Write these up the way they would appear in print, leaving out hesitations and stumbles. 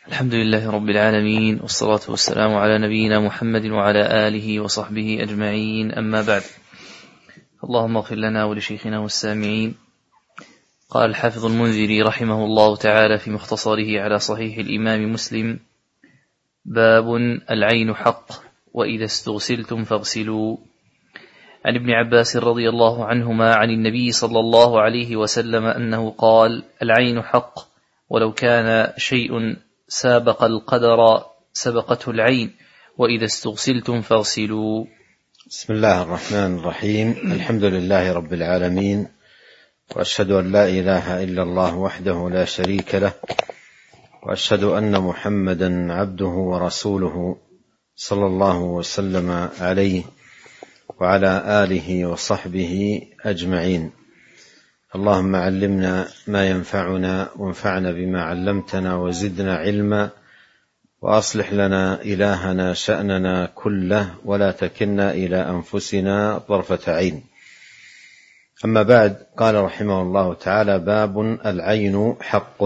الحمد لله رب العالمين، والصلاة والسلام على نبينا محمد وعلى آله وصحبه أجمعين، أما بعد. اللهم اغفر لنا ولشيخنا والسامعين. قال الحافظ المنذري رحمه الله تعالى في مختصره على صحيح الإمام مسلم: باب العين حق، وإذا استغسلتم فاغسلوا. عن ابن عباس رضي الله عنهما عن النبي صلى الله عليه وسلم أنه قال: العين حق، ولو كان شيء سابق القدر سبقته العين، وإذا استغسلتم فاغسلوا. بسم الله الرحمن الرحيم. الحمد لله رب العالمين، وأشهد أن لا إله إلا الله وحده لا شريك له، وأشهد أن محمدا عبده ورسوله صلى الله وسلم عليه وعلى آله وصحبه أجمعين. اللهم علمنا ما ينفعنا، وانفعنا بما علمتنا، وزدنا علما، وأصلح لنا إلهنا شأننا كله، ولا تكلنا إلى أنفسنا طرفة عين. أما بعد، قال رحمه الله تعالى: باب العين حق،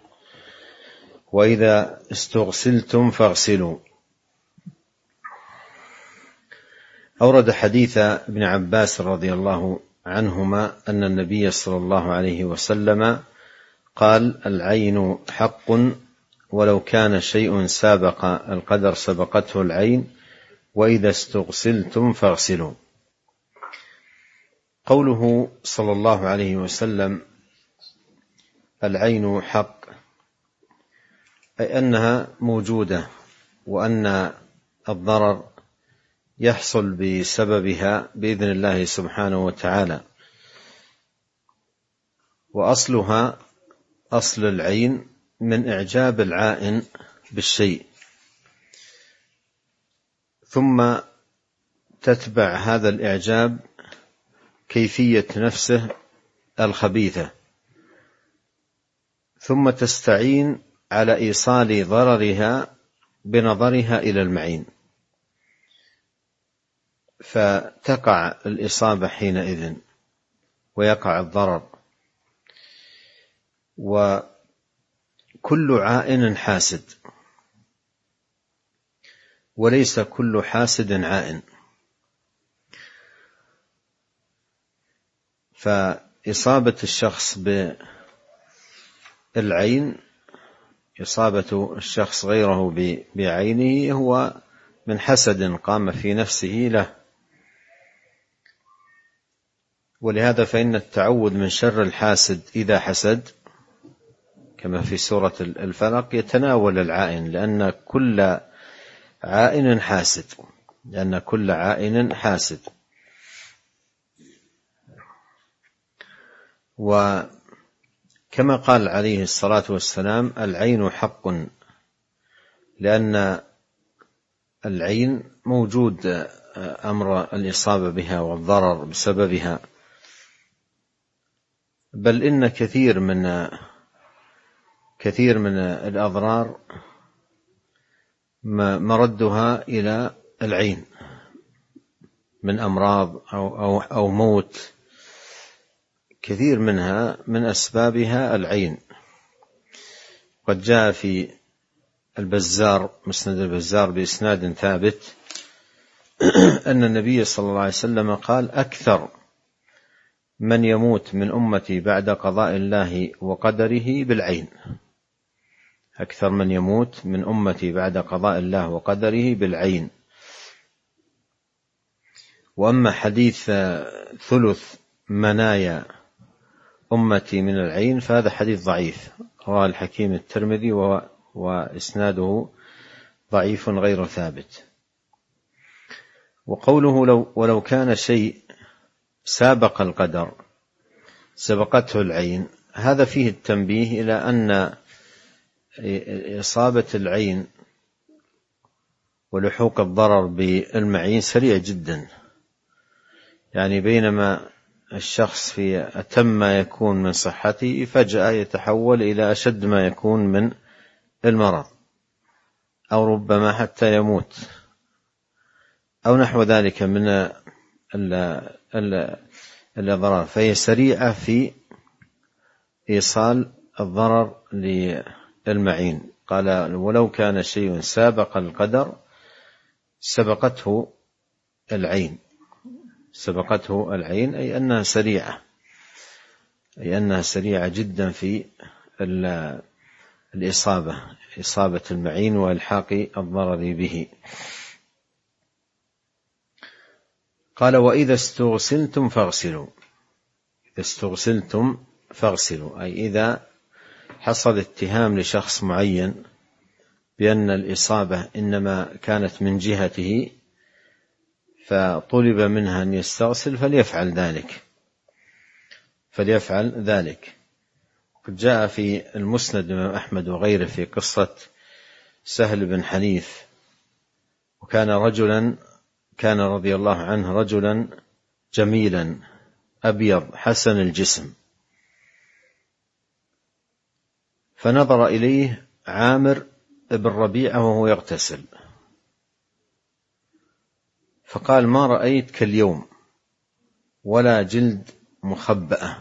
وإذا استغسلتم فاغسلوا. أورد حديث ابن عباس رضي الله عنهما أن النبي صلى الله عليه وسلم قال: العين حق، ولو كان شيء سابق القدر سبقته العين، وإذا استغسلتم فاغسلوا. قوله صلى الله عليه وسلم العين حق، أي أنها موجودة، وأن الضرر يحصل بسببها بإذن الله سبحانه وتعالى. وأصلها، أصل العين، من إعجاب العائن بالشيء، ثم تتبع هذا الإعجاب كيفية نفسه الخبيثة، ثم تستعين على إيصال ضررها بنظرها إلى المعين، فتقع الإصابة حينئذ ويقع الضرر. وكل عائن حاسد، وليس كل حاسد عائن. فإصابة الشخص بالعين، إصابة الشخص غيره بعينه، هو من حسد قام في نفسه له. ولهذا فإن التعوذ من شر الحاسد إذا حسد، كما في سورة الفلق، يتناول العائن، لأن كل عائن حاسد. وكما قال عليه الصلاة والسلام: العين حق، لأن العين موجود أمر الإصابة بها والضرر بسببها، بل إن كثير من الأضرار مردها إلى العين، من أمراض أو موت، كثير منها من أسبابها العين. قد جاء في البزار، مسند البزار بإسناد ثابت، أن النبي صلى الله عليه وسلم قال: أكثر من يموت من أمتي بعد قضاء الله وقدره بالعين. أكثر من يموت من أمتي بعد قضاء الله وقدره بالعين. وأما حديث ثلث منايا أمتي من العين، فهذا حديث ضعيف، رواه الحكيم الترمذي، وإسناده ضعيف غير ثابت. وقوله ولو كان شيء سابق القدر سبقته العين، هذا فيه التنبيه إلى أن إصابة العين ولحوق الضرر بالمعين سريع جدا. يعني بينما الشخص في أتم ما يكون من صحته، فجأة يتحول إلى أشد ما يكون من المرض، أو ربما حتى يموت، أو نحو ذلك من الأضرار. فهي سريعة في إيصال الضرر للمعين، قال ولو كان شيء سابق القدر سبقته العين. سبقته العين أي أنها سريعة، أي أنها سريعة جدا في إصابة المعين وإلحاق الضرر به. قال وإذا استغسلتم فاغسلوا. إذا استغسلتم فاغسلوا أي إذا حصل اتهام لشخص معين بأن الإصابة إنما كانت من جهته فطلب منها أن يستغسل فليفعل ذلك. قد جاء في المسند الإمام أحمد وغيره في قصة سهل بن حنيف، وكان رضي الله عنه رجلا جميلا أبيض حسن الجسم، فنظر إليه عامر بن ربيعة وهو يغتسل فقال ما رأيت كاليوم ولا جلد مخبأة،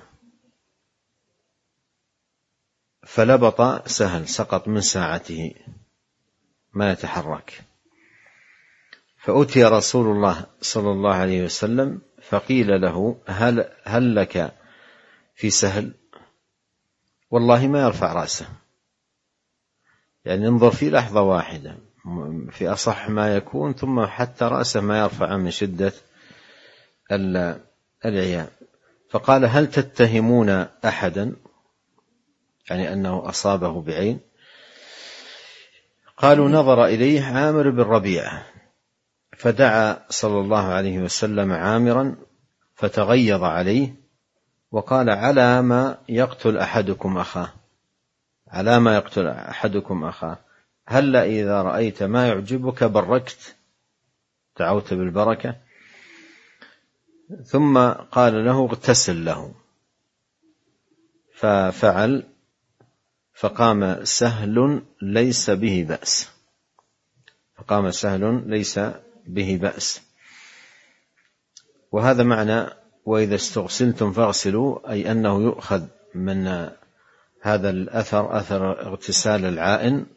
فلبط سهل سقط من ساعته ما يتحرك. فأتي رسول الله صلى الله عليه وسلم فقيل له هل لك في سهل؟ والله ما يرفع رأسه، يعني انظر في لحظة واحدة في أصح ما يكون، ثم حتى رأسه ما يرفع من شدة العياء. فقال هل تتهمون أحدا، يعني أنه أصابه بعين؟ قالوا نظر إليه عامر بن ربيعة، فدعا صلى الله عليه وسلم عامرا فتغيظ عليه وقال على ما يقتل أحدكم أخاه هل إذا رأيت ما يعجبك بركت، دعوت بالبركة. ثم قال له اغتسل له، ففعل فقام سهل ليس به بأس. وهذا معنى وإذا استغسلتم فاغسلوا، أي أنه يؤخذ من هذا الأثر أثر اغتسال العائن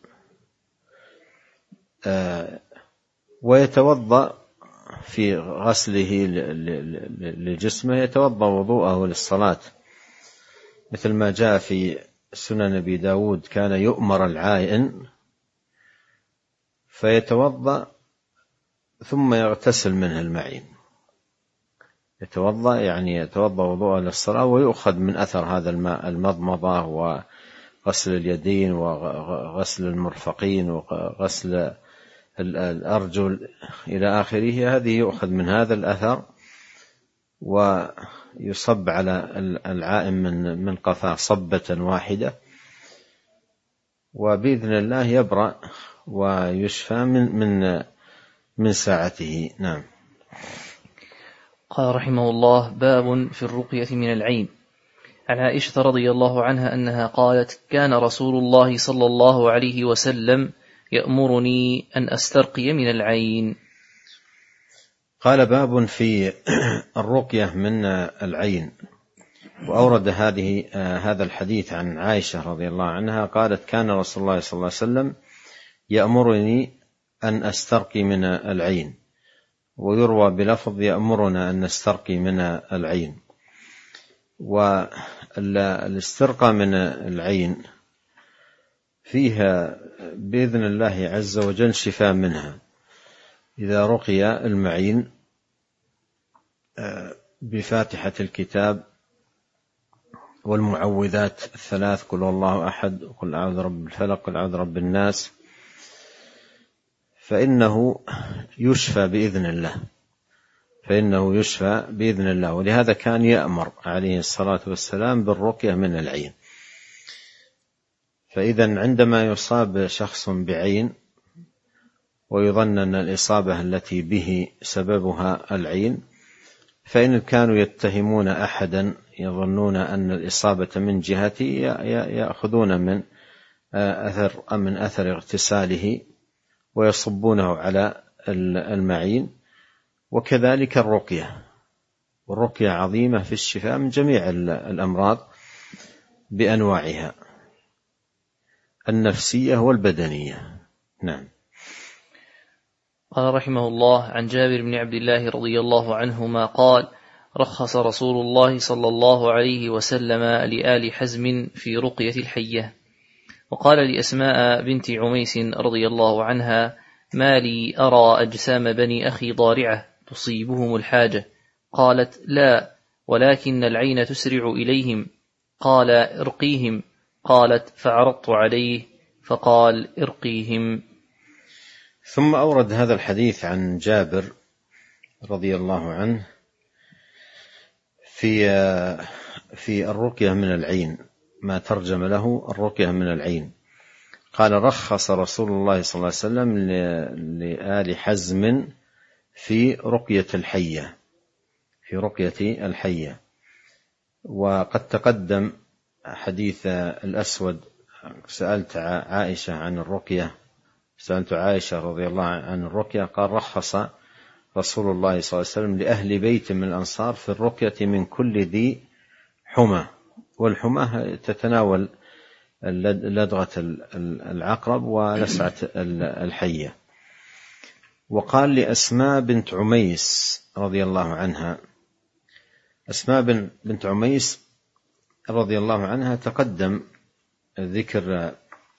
ويتوضأ في غسله لجسمه، يتوضأ وضوءه للصلاة، مثل ما جاء في سنن أبي داود كان يؤمر العائن فيتوضأ ثم يغتسل منه المعين، يتوضأ وضوءه للصلاة ويؤخذ من أثر هذا الماء المضمضة وغسل اليدين وغسل المرفقين وغسل الأرجل إلى آخره. هذه يؤخذ من هذا الأثر ويصب على العائم من قفاه صبة واحدة، وبإذن الله يبرأ ويشفى من ساعته. نعم. قال رحمه الله باب في الرقية من العين. عن عائشة رضي الله عنها أنها قالت كان رسول الله صلى الله عليه وسلم يأمرني أن أسترقي من العين. قال باب في الرقية من العين. وأورد هذا الحديث عن عائشة رضي الله عنها قالت كان رسول الله صلى الله عليه وسلم يأمرني أن أسترقي من العين، ويروى بلفظ يأمرنا أن نسترقي من العين. والاسترقاء من العين فيها بإذن الله عز وجل شفاء منها إذا رقي المعين بفاتحة الكتاب والمعوذات الثلاث قل هو الله أحد وقل أعوذ برب الفلق وقل أعوذ برب الناس، فإنه يشفى بإذن الله. ولهذا كان يأمر عليه الصلاة والسلام بالرقية من العين. فإذا عندما يصاب شخص بعين ويظن أن الإصابة التي به سببها العين، فإن كانوا يتهمون أحدا يظنون أن الإصابة من جهته يأخذون من أثر اغتساله ويصبونه على المعين. وكذلك والرقية عظيمة في الشفاء من جميع الأمراض بأنواعها. النفسية والبدنية. نعم. قال رحمه الله: عن جابر بن عبد الله رضي الله عنهما قال: رخص رسول الله صلى الله عليه وسلم لآل حزم في رقية الحية. وقال لأسماء بنت عميس رضي الله عنها: ما لي أرى أجسام بني أخي ضارعة تصيبهم الحاجة. قالت: لا، ولكن العين تسرع إليهم. قال: ارقيهم. قالت: فعرضت عليه فقال: ارقيهم. ثم أورد هذا الحديث عن جابر رضي الله عنه في الرقية من العين، ما ترجم له الرقية من العين. قال: رخص رسول الله صلى الله عليه وسلم لآل حزم في رقية الحية. وقد تقدم حديث الأسود، سألت عائشة عن الرقية، سألت عائشة رضي الله عن الرقية، قال: رخص رسول الله صلى الله عليه وسلم لأهل بيت من الأنصار في الرقية من كل ذي حمى. والحمى تتناول لدغة العقرب ولسعة الحية. وقال لأسماء بنت عميس رضي الله عنها، أسماء بنت عميس رضي الله عنها تقدم ذكر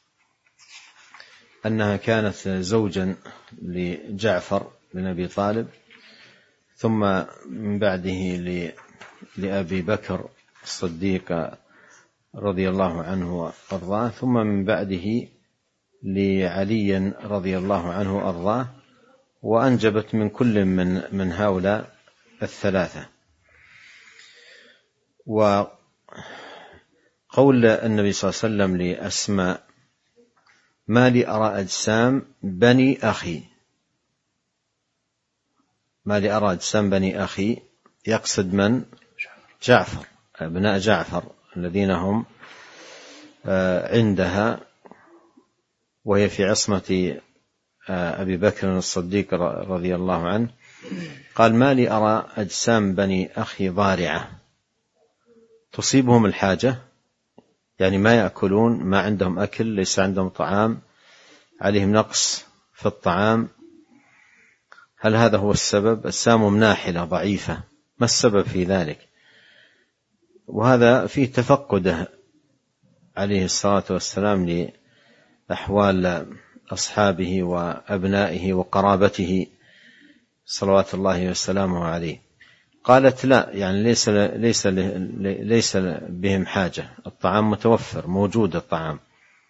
أنها كانت زوجا لجعفر بن أبي طالب، ثم من بعده لأبي بكر الصديق رضي الله عنه وأرضاه، ثم من بعده لعلي رضي الله عنه وأرضاه، وأنجبت من كل من هؤلاء الثلاثة. وقول النبي صلى الله عليه وسلم لأسماء: ما لي أرى أجسام بني أخي، ما لي أرى أجسام بني أخي، يقصد من؟ جعفر، أبناء جعفر الذين هم عندها وهي في عصمة أبي بكر الصديق رضي الله عنه. قال: ما لي أرى أجسام بني أخي ضارعة تصيبهم الحاجة، يعني ما يأكلون، ما عندهم أكل، ليس عندهم طعام، عليهم نقص في الطعام. هل هذا هو السبب؟ أجسامهم ناحلة ضعيفة، ما السبب في ذلك؟ وهذا فيه تفقده عليه الصلاة والسلام لأحوال أصحابه وأبنائه وقرابته صلوات الله وسلامه عليه. قالت: لا، يعني ليس بهم حاجة، الطعام متوفر، موجود الطعام.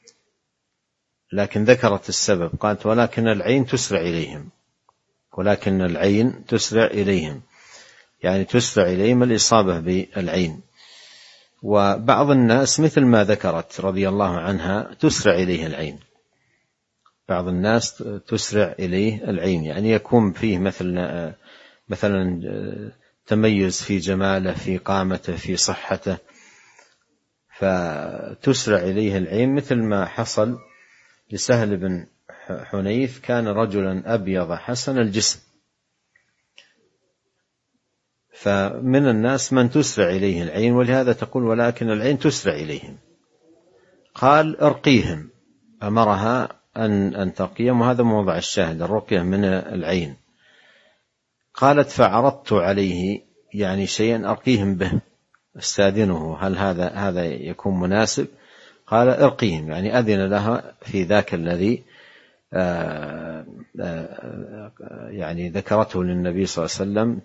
لكن ذكرت السبب، قالت: ولكن العين تسرع إليهم، ولكن العين تسرع إليهم، يعني تسرع إليهم الإصابة بالعين. وبعض الناس مثل ما ذكرت رضي الله عنها تسرع إليه العين، بعض الناس تسرع إليه العين، يعني يكون فيه مثلا تميز في جماله، في قامته، في صحته، فتسرع إليه العين، مثل ما حصل لسهل بن حنيف، كان رجلا أبيض حسن الجسم، فمن الناس من تسرع إليه العين، ولهذا تقول: ولكن العين تسرع إليهم. قال: ارقيهم، أمرها أن ترقيهم، وهذا موضع الشاهد، الرقية من العين. قالت: فعرضت عليه، يعني شيئا أرقيهم به، استاذنه، هل هذا يكون مناسب؟ قال: ارقيهم، يعني أذن لها في ذاك الذي يعني ذكرته للنبي صلى الله عليه وسلم،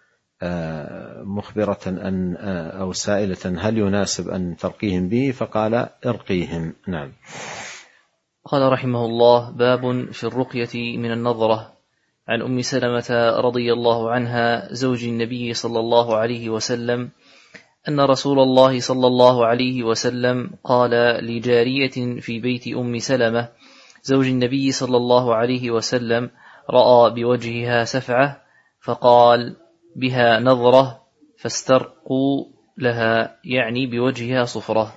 مخبرة أو سائلة هل يناسب أن ترقيهم به، فقال: ارقيهم. نعم. قال رحمه الله: باب في الرقية من النظرة. عن أم سلمة رضي الله عنها زوج النبي صلى الله عليه وسلم أن رسول الله صلى الله عليه وسلم قال لجارية في بيت أم سلمة زوج النبي صلى الله عليه وسلم: رأى بوجهها سفعة فقال: بها نظرة فاسترقوا لها، يعني بوجهها صفرة.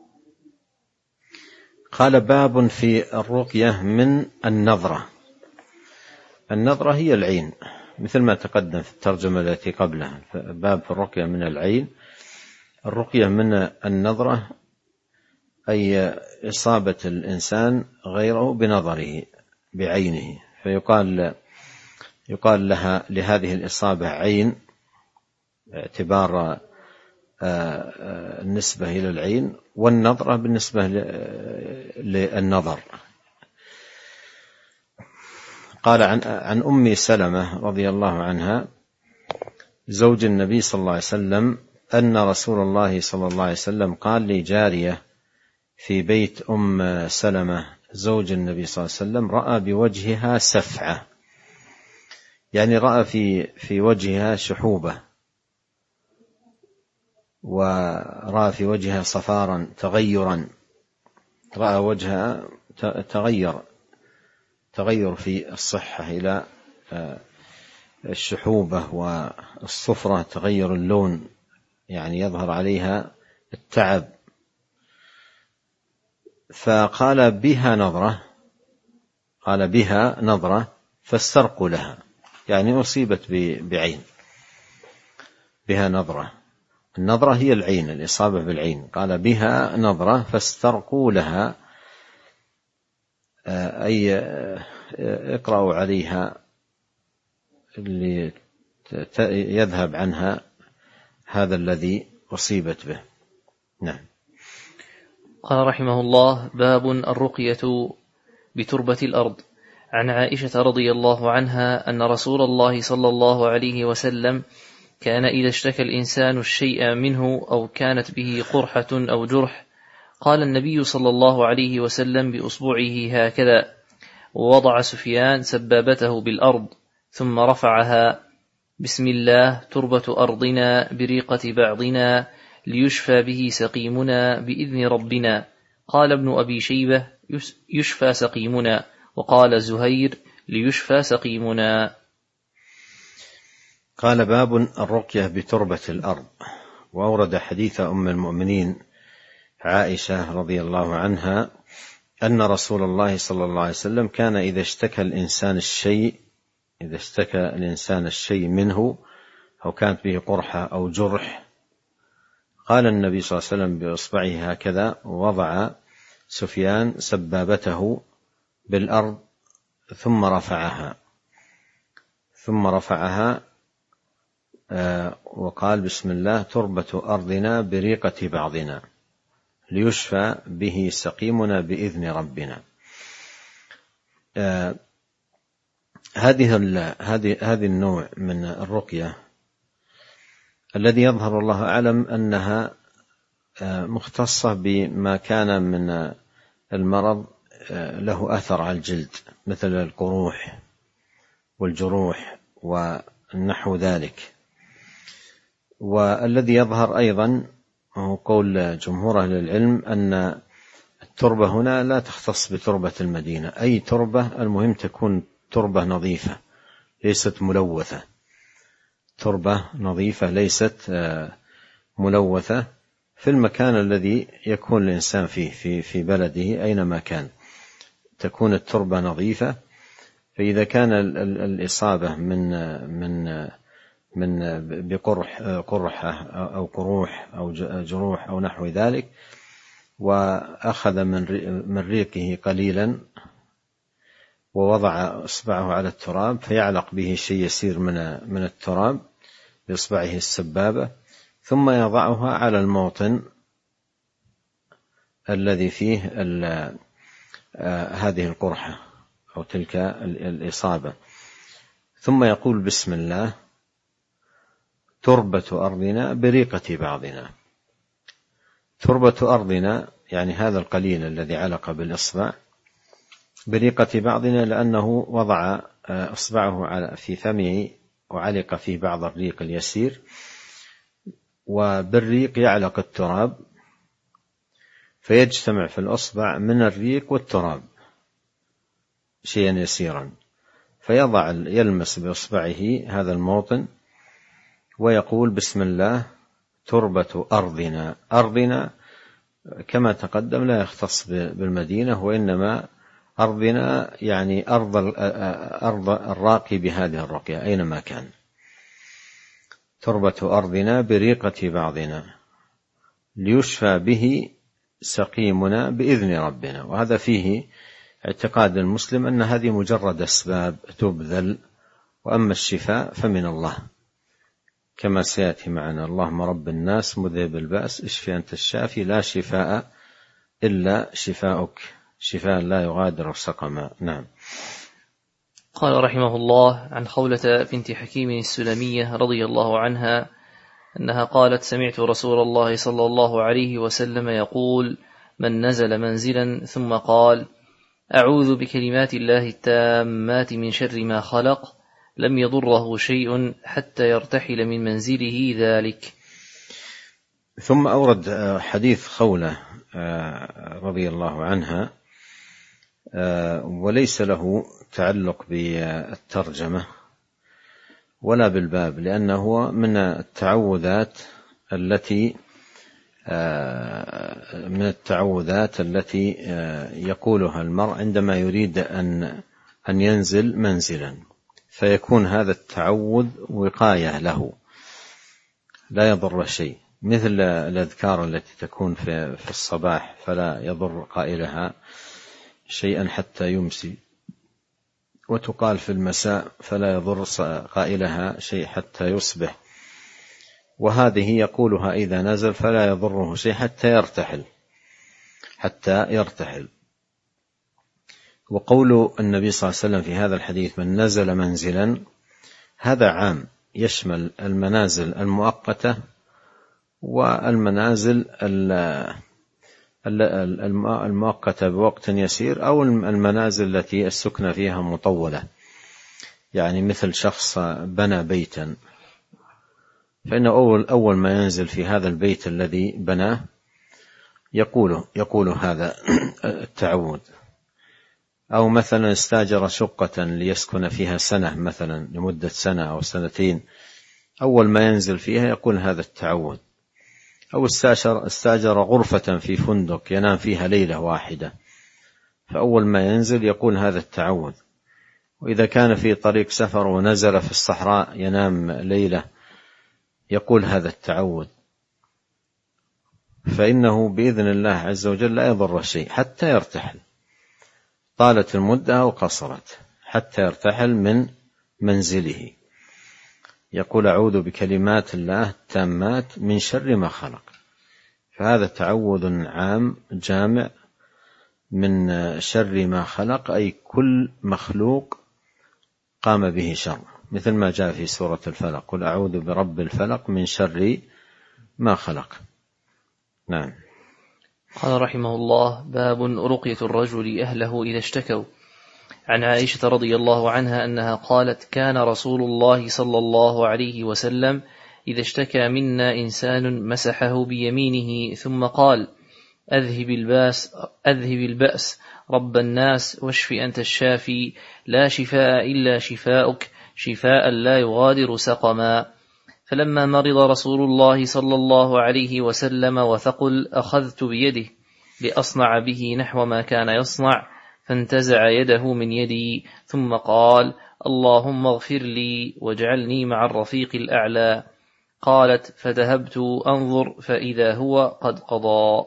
قال: باب في الرقية من النظرة. النظرة هي العين، مثل ما تقدم في الترجمة التي قبلها، باب في الرقية من العين. الرقية من النظرة أي إصابة الإنسان غيره بنظره بعينه، فيقال لها لهذه الإصابة عين باعتبار النسبة إلى العين، والنظرة بالنسبة للنظر. قال عن أم سلمة رضي الله عنها زوج النبي صلى الله عليه وسلم أن رسول الله صلى الله عليه وسلم قال لجارية في بيت أم سلمة زوج النبي صلى الله عليه وسلم: رأى بوجهها سفعة، يعني رأى في وجهها شحوبة، ورأى في وجهها صفارا تغيرا، رأى وجهها تغير في الصحة إلى الشحوبة والصفرة، تغير اللون، يعني يظهر عليها التعب. فقال بها نظرة فاسترقوا لها، يعني أصيبت بعين، بها نظرة. النظرة هي العين، الإصابة بالعين. قال بها نظرة فاسترقوا لها، أي اقرأوا عليها اللي يذهب عنها هذا الذي أصيبت به. نعم. قال رحمه الله: باب الرقية بتربة الأرض. عن عائشة رضي الله عنها أن رسول الله صلى الله عليه وسلم كان إذا اشتكى الإنسان الشيء منه أو كانت به قرحة أو جرح قال النبي صلى الله عليه وسلم بأصبعه هكذا، ووضع سفيان سبابته بالأرض ثم رفعها: بسم الله تربة أرضنا بريقة بعضنا ليشفى به سقيمنا بإذن ربنا. قال ابن أبي شيبة: يشفى سقيمنا. وقال زهير: ليشفى سقيمنا. قال: باب الرقية بتربة الأرض. وأورد حديث أم المؤمنين عائشة رضي الله عنها أن رسول الله صلى الله عليه وسلم كان إذا اشتكى الإنسان الشيء منه أو كانت به قرحة أو جرح قال النبي صلى الله عليه وسلم بإصبعه هكذا، ووضع سفيان سبابته بالأرض ثم رفعها وقال: بسم الله تربة أرضنا بريقة بعضنا ليشفى به سقيمنا بإذن ربنا. هذه النوع من الرقية الذي يظهر الله أعلم أنها مختصة بما كان من المرض له أثر على الجلد، مثل القروح والجروح ونحو ذلك. والذي يظهر أيضا هو قول جمهور أهل العلم أن التربة هنا لا تختص بتربة المدينة، أي تربة، المهم تكون تربة نظيفة ليست ملوثة، تربة نظيفة ليست ملوثة في المكان الذي يكون الإنسان فيه في بلده أينما كان، تكون التربة نظيفة. فإذا كان الإصابة من بقرحة أو قروح أو جروح أو نحو ذلك، وأخذ من ريقه قليلا ووضع إصبعه على التراب فيعلق به شيء يسير من التراب بإصبعه السبابة، ثم يضعها على الموطن الذي فيه هذه القرحة أو تلك الإصابة، ثم يقول: بسم الله تربة أرضنا بريقة بعضنا. تربة أرضنا يعني هذا القليل الذي علق بالإصبع، بريقة بعضنا لأنه وضع إصبعه في فمه وعلق فيه بعض الريق اليسير، وبالريق يعلق التراب فيجتمع في الأصبع من الريق والتراب شيئا يسيرا، يلمس بإصبعه هذا الموطن ويقول: بسم الله تربة أرضنا. أرضنا كما تقدم لا يختص بالمدينة، وإنما أرضنا يعني أرض الراقي بهذه الرقية أينما كان. تربة أرضنا بريقة بعضنا ليشفى به سقيمنا بإذن ربنا. وهذا فيه اعتقاد المسلم أن هذه مجرد أسباب تبذل، وأما الشفاء فمن الله، كما سيأتي معنا: اللهم رب الناس مذهب البأس اشف أنت الشافي لا شفاء إلا شفاؤك شفاء لا يغادر سقما. نعم. قال رحمه الله: عن خولة بنت حكيم السلمية رضي الله عنها أنها قالت: سمعت رسول الله صلى الله عليه وسلم يقول: من نزل منزلا ثم قال: أعوذ بكلمات الله التامات من شر ما خلق، لم يضره شيء حتى يرتحل من منزله ذلك. ثم أورد حديث خولة رضي الله عنها، وليس له تعلق بالترجمة ولا بالباب، لأنه من التعوذات التي يقولها المرء عندما يريد أن ينزل منزلا، فيكون هذا التعوذ وقاية له لا يضر شيء، مثل الأذكار التي تكون في الصباح فلا يضر قائلها شيئا حتى يمسي، وتقال في المساء فلا يضر قائلها شيء حتى يصبح، وهذه يقولها إذا نزل فلا يضره شيء حتى يرتحل. وقول النبي صلى الله عليه وسلم في هذا الحديث: من نزل منزلا، هذا عام يشمل المنازل المؤقتة والمنازل المؤقتة بوقت يسير، أو المنازل التي السكنة فيها مطولة، يعني مثل شخص بنى بيتا، فإنه أول ما ينزل في هذا البيت الذي بناه يقول هذا التعوذ. أو مثلا استاجر شقة ليسكن فيها سنة، مثلا لمدة سنة أو سنتين، أول ما ينزل فيها يقول هذا التعوذ. أو استاجر غرفة في فندق ينام فيها ليلة واحدة، فأول ما ينزل يقول هذا التعوذ. وإذا كان في طريق سفر ونزل في الصحراء ينام ليلة يقول هذا التعوذ، فإنه بإذن الله عز وجل لا يضر شيء حتى يرتحل، طالت المدة أو قصرت، حتى يرتحل من منزله. يقول: أعوذ بكلمات الله التامات من شر ما خلق. فهذا تعوذ عام جامع من شر ما خلق، أي كل مخلوق قام به شر، مثل ما جاء في سورة الفلق: قل أعوذ برب الفلق من شر ما خلق. نعم. قال رحمه الله: باب رقية الرجل أهله إذا اشتكوا. عن عائشة رضي الله عنها أنها قالت: كان رسول الله صلى الله عليه وسلم إذا اشتكى منا إنسان مسحه بيمينه ثم قال: أذهب البأس رب الناس واشف أنت الشافي لا شفاء إلا شفاؤك شفاء لا يغادر سقما. فلما مرض رسول الله صلى الله عليه وسلم وثقل أخذت بيده لأصنع به نحو ما كان يصنع، فانتزع يده من يدي ثم قال: اللهم اغفر لي واجعلني مع الرفيق الأعلى. قالت: فذهبت أنظر فإذا هو قد قضى.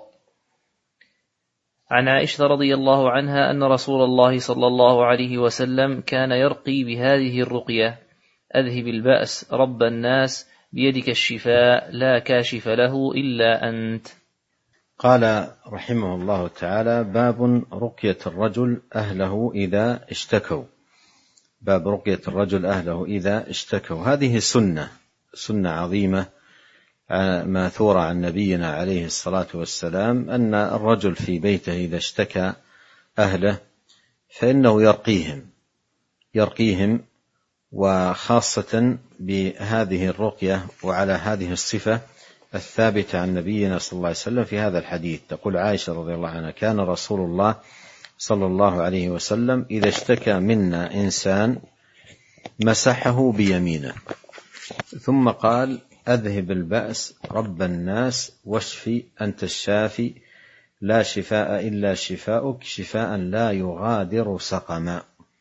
عن عائشة رضي الله عنها أن رسول الله صلى الله عليه وسلم كان يرقي بهذه الرقية: أذهب البأس رب الناس بيدك الشفاء لا كاشف له إلا أنت. قال رحمه الله تعالى: باب رقية الرجل أهله إذا اشتكوا. باب رقية الرجل أهله إذا اشتكوا. هذه سنة عظيمة ماثورة عن نبينا عليه الصلاة والسلام، أن الرجل في بيته إذا اشتكى أهله فإنه يرقيهم، وخاصة بهذه الرقية وعلى هذه الصفة الثابتة عن نبينا صلى الله عليه وسلم في هذا الحديث. تقول عائشة رضي الله عنها: كان رسول الله صلى الله عليه وسلم إذا اشتكى منا إنسان مسحه بيمينه ثم قال: أذهب البأس رب الناس واشفي أنت الشافي لا شفاء إلا شفاؤك شفاء لا يغادر سقما.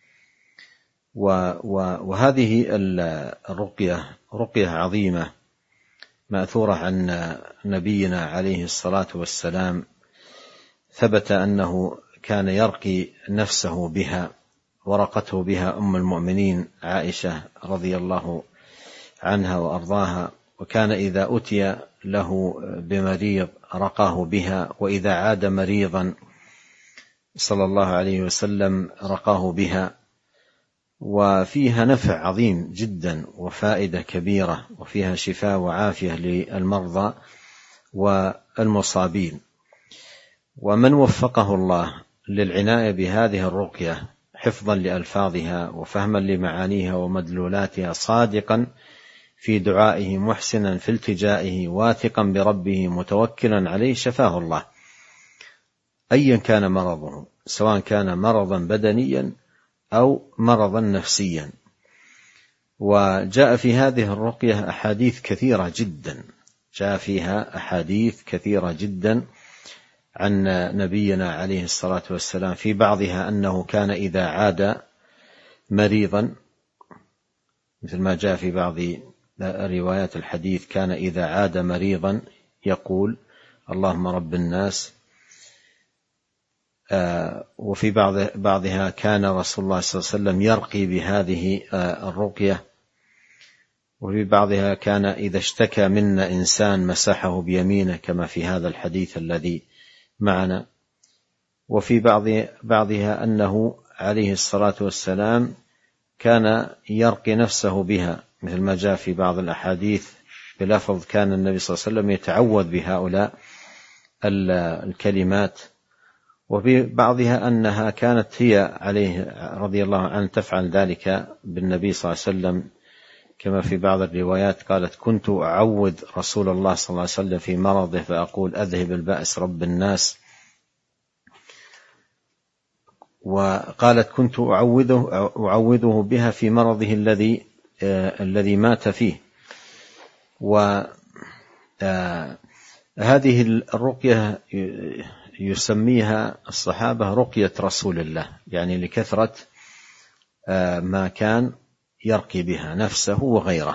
وهذه الرقية رقية عظيمة مأثورة عن نبينا عليه الصلاة والسلام، ثبت أنه كان يرقي نفسه بها، ورقته بها أم المؤمنين عائشة رضي الله عنها وأرضاها، وكان إذا أتي له بمريض رقاه بها، وإذا عاد مريضا صلى الله عليه وسلم رقاه بها. وفيها نفع عظيم جدا وفائدة كبيرة، وفيها شفاء وعافية للمرضى والمصابين. ومن وفقه الله للعناية بهذه الرقية حفظا لألفاظها وفهما لمعانيها ومدلولاتها، صادقا في دعائه محسنا في التجائه واثقا بربه متوكلا عليه، شفاه الله أيا كان مرضه، سواء كان مرضا بدنيا أو مرضا نفسيا. وجاء في هذه الرقية أحاديث كثيرة جدا، جاء فيها أحاديث كثيرة جدا عن نبينا عليه الصلاة والسلام، في بعضها أنه كان إذا عاد مريضا، مثل ما جاء في بعض روايات الحديث، كان إذا عاد مريضا يقول اللهم رب الناس. وفي بعضها كان رسول الله صلى الله عليه وسلم يرقي بهذه الرقية. وفي بعضها كان إذا اشتكى منا إنسان مسحه بيمينه، كما في هذا الحديث الذي معنا. وفي بعضها أنه عليه الصلاة والسلام كان يرقي نفسه بها، مثل ما جاء في بعض الأحاديث بلفظ كان النبي صلى الله عليه وسلم يتعوذ بهؤلاء الكلمات. وفي بعضها أنها كانت هي عليه رضي الله عنه تفعل ذلك بالنبي صلى الله عليه وسلم، كما في بعض الروايات قالت كنت أعوذ رسول الله صلى الله عليه وسلم في مرضه فأقول أذهب البأس رب الناس. وقالت كنت أعوذه بها في مرضه الذي مات فيه. وهذه الرقية يسميها الصحابة رقية رسول الله، يعني لكثرة ما كان يرقي بها نفسه وغيره،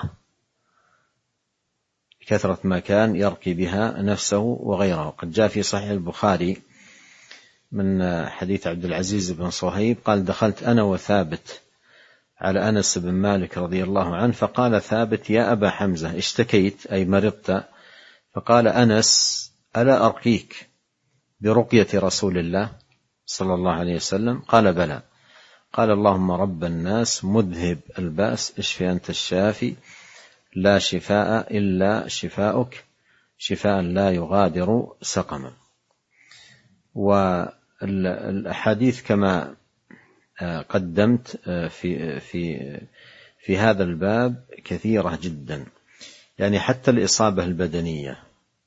كثرة ما كان يرقي بها نفسه وغيره. قد جاء في صحيح البخاري من حديث عبد العزيز بن صهيب قال دخلت أنا وثابت على أنس بن مالك رضي الله عنه، فقال ثابت يا أبا حمزة اشتكيت أي مرضت؟ فقال أنس ألا أرقيك برقية رسول الله صلى الله عليه وسلم؟ قال بلى. قال اللهم رب الناس مذهب البأس اشفي أنت الشافي لا شفاء إلا شفاؤك شفاء لا يغادر سقما. والأحاديث كما قدمت في هذا الباب كثيرة جدا، يعني حتى الإصابة البدنية،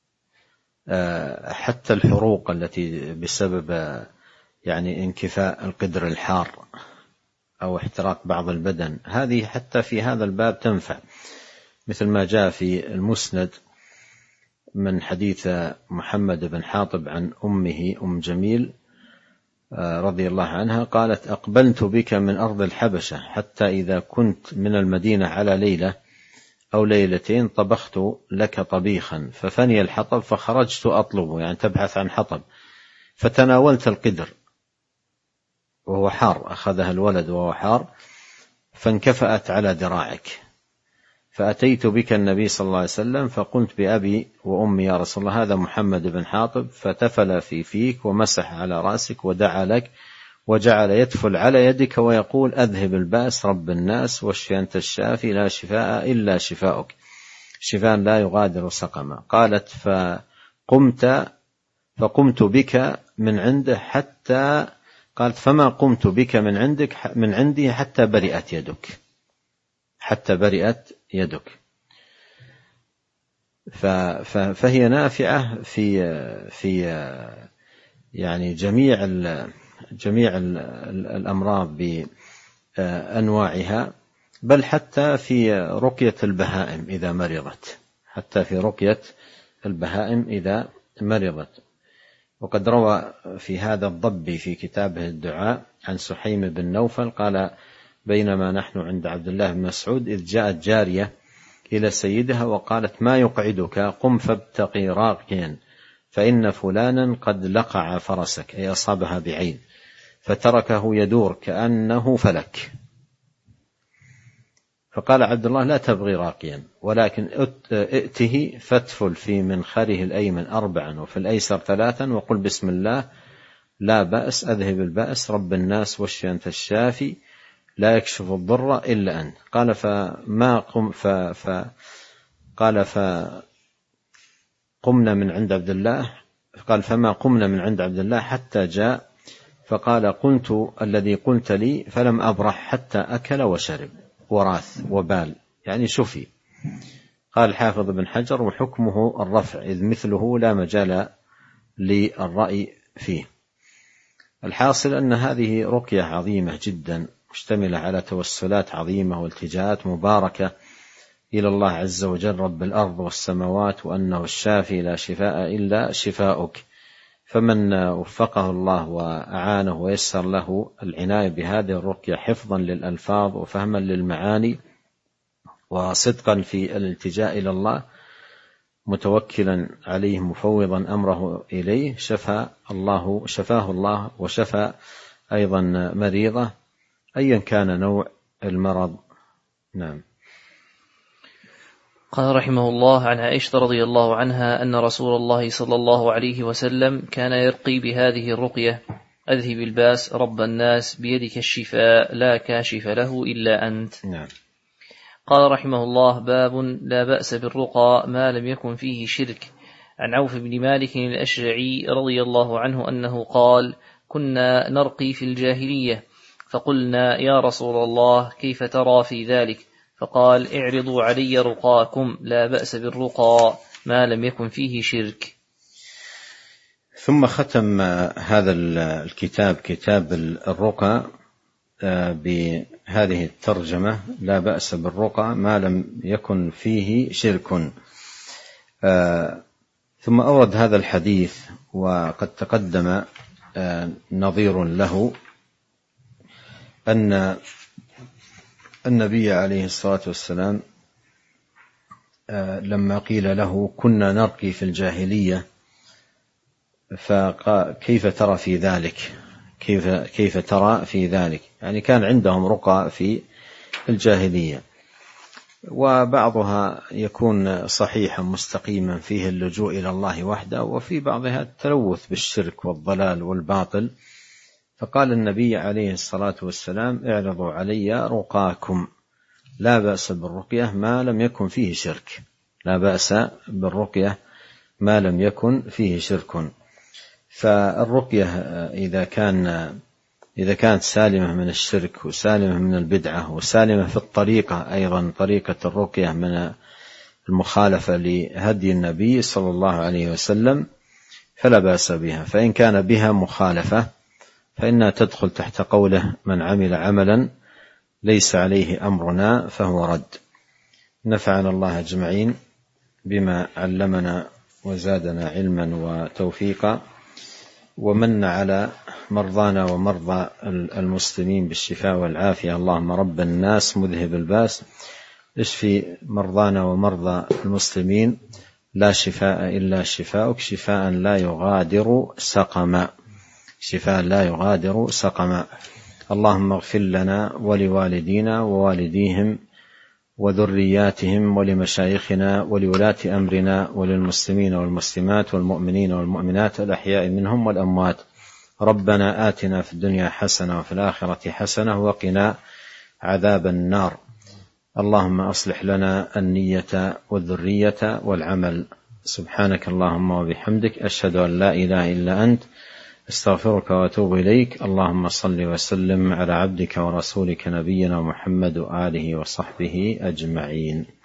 حتى الحروق التي بسبب يعني انكفاء القدر الحار أو احتراق بعض البدن، هذه حتى في هذا الباب تنفع، مثل ما جاء في المسند من حديث محمد بن حاطب عن أمه أم جميل رضي الله عنها قالت أقبلت بك من أرض الحبشة حتى إذا كنت من المدينة على ليلة أو ليلتين طبخت لك طبيخا ففني الحطب فخرجت أطلبه، يعني تبحث عن حطب، فتناولت القدر وهو حار، أخذها الولد وهو حار فانكفأت على ذراعك، فأتيت بك النبي صلى الله عليه وسلم فقلت بأبي وأمي يا رسول الله هذا محمد بن حاطب، فتفل في فيك ومسح على رأسك ودعا لك وجعل يتفل على يدك ويقول أذهب البأس رب الناس واشفي أنت الشافي لا شفاء إلا شفاؤك شفاء لا يغادر سقما. قالت فقمت بك من عنده حتى قالت فما قمت بك من عندي حتى برئت يدك فهي نافعة في يعني جميع الأمراض بأنواعها، بل حتى في رقية البهائم إذا مرضت وقد روى في هذا الضبي في كتابه الدعاء عن سحيم بن نوفل قال بينما نحن عند عبد الله بن مسعود إذ جاءت جارية إلى سيدها وقالت ما يقعدك قم فابتقي راقيا فإن فلانا قد لقع فرسك، أي أصابها بعين، فتركه يدور كأنه فلك. فقال عبد الله: لا تبغي راقيا، ولكن ائته فاتفل في منخره الأيمن 4 وفي الأيسر 3 وقل بسم الله لا بأس أذهب البأس رب الناس واشفي أنت الشافي لا يكشف الضر إلا أنت. قال فقمنا من عند عبد الله، قال فما قمنا من عند عبد الله حتى جاء، فقال قلت الذي قلت لي فلم أبرح حتى أكل وشرب وراث وبال، يعني شفي. قال الحافظ بن حجر: وحكمه الرفع، إذ مثله لا مجال للرأي فيه. الحاصل أن هذه رقية عظيمة جدا، مشتملة على توسلات عظيمة والتجاءات مباركة إلى الله عز وجل رب الأرض والسماوات، وأنه الشافي لا شفاء إلا شفاؤك. فمن وفقه الله وأعانه ويسر له العناية بهذه الرقية حفظا للألفاظ وفهما للمعاني وصدقا في الالتجاء إلى الله متوكلا عليه مفوضا أمره إليه، شفاه الله وشفى أيضا مريضه أيا كان نوع المرض. نعم. قال رحمه الله: عن عائشة رضي الله عنها أن رسول الله صلى الله عليه وسلم كان يرقي بهذه الرقية: أذهب الباس رب الناس بيدك الشفاء لا كاشف له إلا أنت. نعم. قال رحمه الله: باب لا بأس بالرقى ما لم يكن فيه شرك. عن عوف بن مالك الأشجعي رضي الله عنه أنه قال: كنا نرقي في الجاهلية، فقلنا يا رسول الله كيف ترى في ذلك؟ فقال: اعرضوا علي رقاكم لا بأس بالرقى ما لم يكن فيه شرك. ثم ختم هذا الكتاب كتاب الرقى بهذه الترجمة: لا بأس بالرقى ما لم يكن فيه شرك. ثم أورد هذا الحديث وقد تقدم نظير له، أن النبي عليه الصلاة والسلام لما قيل له كنا نرقي في الجاهلية فقال كيف ترى في ذلك؟ كيف ترى في ذلك؟ يعني كان عندهم رقى في الجاهلية، وبعضها يكون صحيحا مستقيما فيه اللجوء إلى الله وحده، وفي بعضها التلوث بالشرك والضلال والباطل. فقال النبي عليه الصلاة والسلام: اعرضوا علي رقاكم لا بأس بالرقية ما لم يكن فيه شرك. لا بأس بالرقية ما لم يكن فيه شرك. فالرقية إذا كانت سالمة من الشرك وسالمة من البدعة وسالمة في الطريقة، أيضا طريقة الرقية من المخالفة لهدي النبي صلى الله عليه وسلم، فلا بأس بها. فإن كان بها مخالفة فإنها تدخل تحت قوله: من عمل عملا ليس عليه أمرنا فهو رد. نفعنا الله أجمعين بما علمنا وزادنا علما وتوفيقا، ومن على مرضانا ومرضى المسلمين بالشفاء والعافية. اللهم رب الناس مذهب الباس اشفي مرضانا ومرضى المسلمين، لا شفاء إلا شفاؤك، شفاء لا يغادر سقما، شفاء لا يغادر سقما. اللهم اغفر لنا ولوالدينا ووالديهم وذرياتهم ولمشايخنا ولولاة أمرنا وللمسلمين والمسلمات والمؤمنين والمؤمنات الأحياء منهم والأموات. ربنا آتنا في الدنيا حسنة وفي الآخرة حسنة وقنا عذاب النار. اللهم أصلح لنا النية والذرية والعمل. سبحانك اللهم وبحمدك، أشهد أن لا إله إلا أنت، استغفرك وأتوب إليك. اللهم صل وسلم على عبدك ورسولك نبينا محمد وآله وصحبه أجمعين.